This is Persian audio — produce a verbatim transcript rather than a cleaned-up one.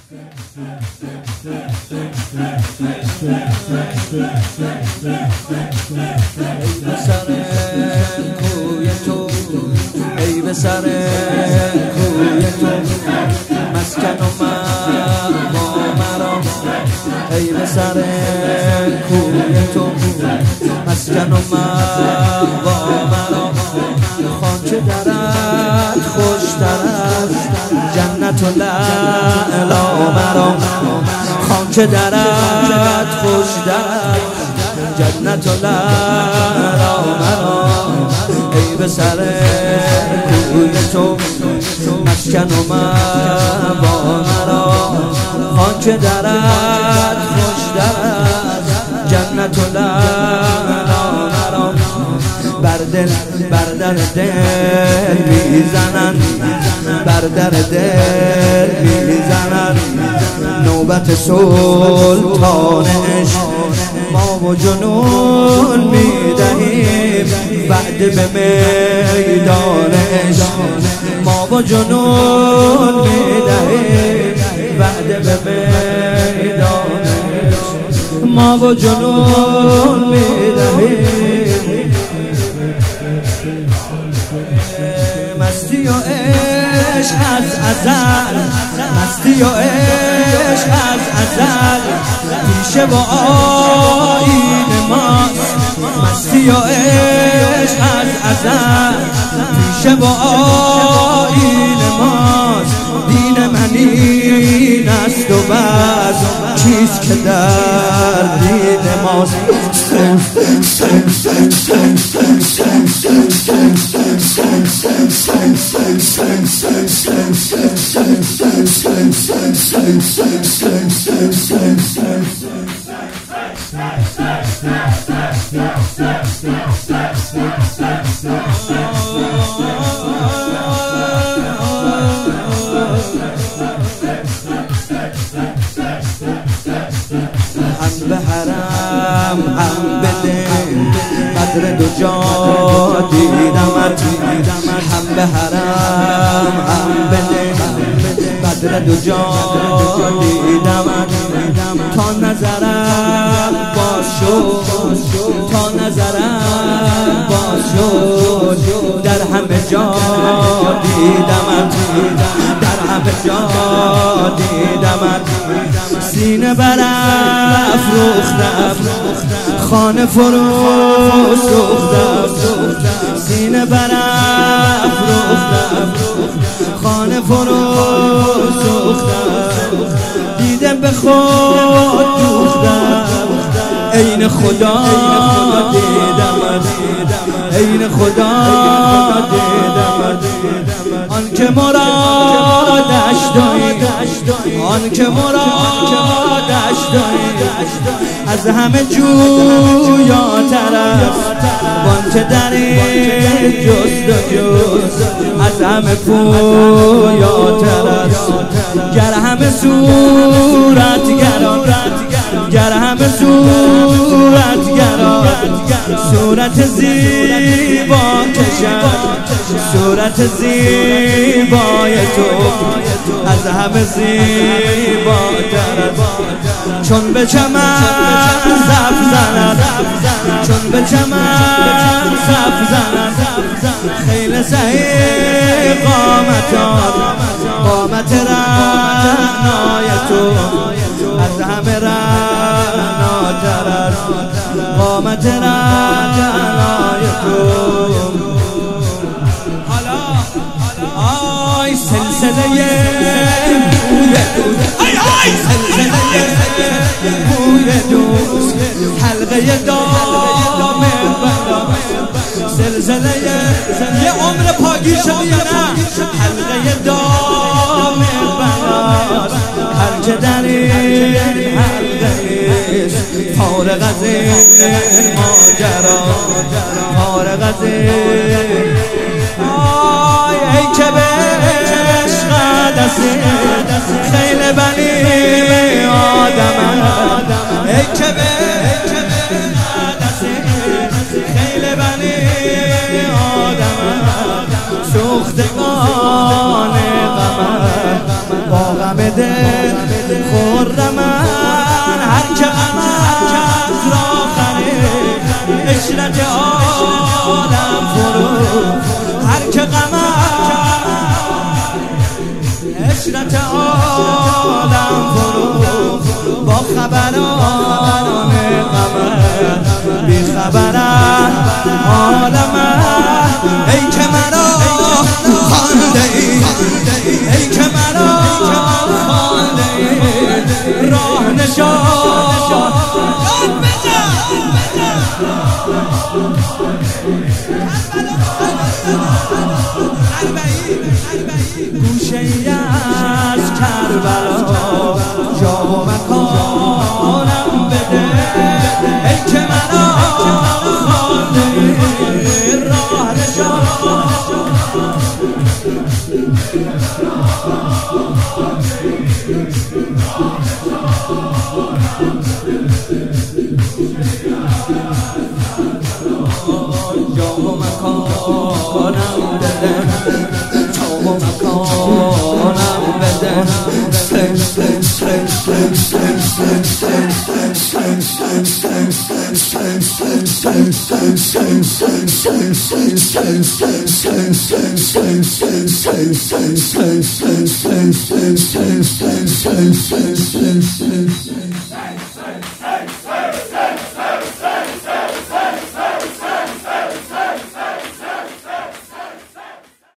سر کوی تو ای به سر کوی تو مسکن و مأوا مرا ای به سر کوی تو مسکن و مأوا مرا خاک درت خوشتر است جنت و لعلا مرا خاک درت خوشتر است جنت و لعلا مرا ای به سر کوی تو مسکن و مأوا مرا خاک درت خوشتر است جنت و لعلا مرا بر دل بر در دل میزنن بر در دل میزنن نوبت سلطان عشق ما و جنون میدهیم بعد به میدان عشق ما و جنون میدهیم بعد به میدان عشق ما و جنون میدهیم مستی و عشق از ازل مستی و عشق از ازل پیشه و آیین ماست مستی و عشق از ازل پیشه و آیین ماست دین من این است و بس چیست که در دین ماست هم به حرم هم به دل قدر دو جا دیدمت هم به حرم هم به دل قدر دو جا دیدمت تا نظرم باز شد تا نظرم باز شد در همه جا دیدمت در همه جا دیدمت سینه برف روختم خانه فرو سوختم سینه برف روختم خانه فرو سوختم دیدم به خود دوختم عین خدا دیدم عین خدا دیدم آن که مرادش داری آن که مرادش داری از همه جویاتر است وان که در جست و جست از همه پویاتر است گر همه صورت گران گر همه صورت گران صورت زیبا کشد صورت زیبای تو از همه زیباتر است چون به چمن زف زند چون به چمن زف زند خیل سهی قامتان قامت رعنای تو از همه رعناتر است قامت رعنای تو آی سلسله بوی دوست آی آی سلسله بوی دوست حلقه دام بلا سلسله یه عمر پاگیر شدی یا نه حلقه دام بلا هر که در این حلقه است فارغ از این ماجرا فارغ از این آی ای که به عشق دستی خیل بنی آدم ای که به دستی خیل بنی آدم سوختگان غم با غم دل که قمر عشرت عالم فرو با خبران قمر بی خبرن عالمه ای که مرا خانده ای ای که مرا خانده ای راه نشان گوشه ای از کربلا جا و مکانم بده ای که مرا خانده راه نشان جا و مکانم بده جا و مکانم بده Sen